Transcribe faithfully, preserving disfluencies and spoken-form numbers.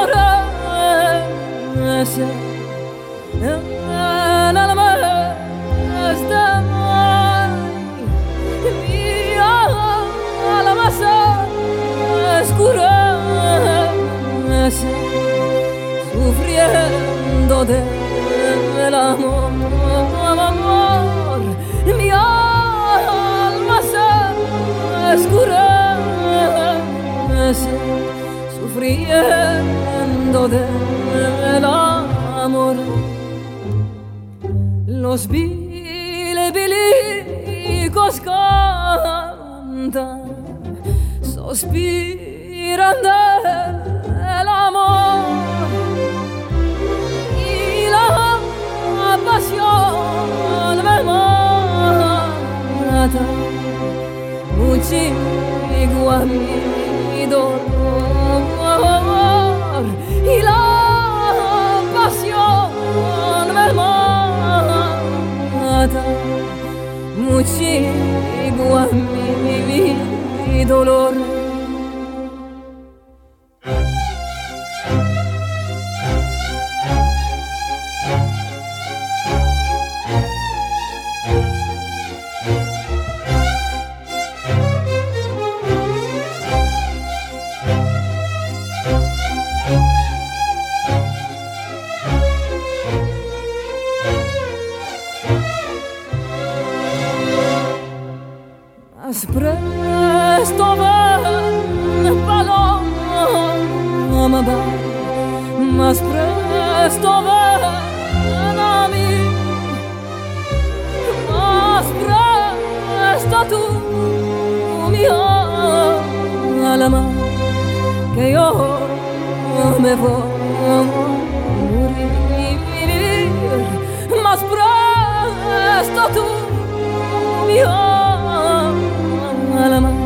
oscurece en el mes de mayo, mi alma se oscurece sufriendo del amor, mi alma se oscurece sufriendo del amor. Los bilibilicos cantan, suspiran del amor, y la pasión me mata mucho a mi dolor, y la pasión me mata mucho a mi dolor. Más presto ven, paloma, más presto ven a mí, más presto tú, mi alma, que yo me voy a morir, más presto tú, mi alma, alma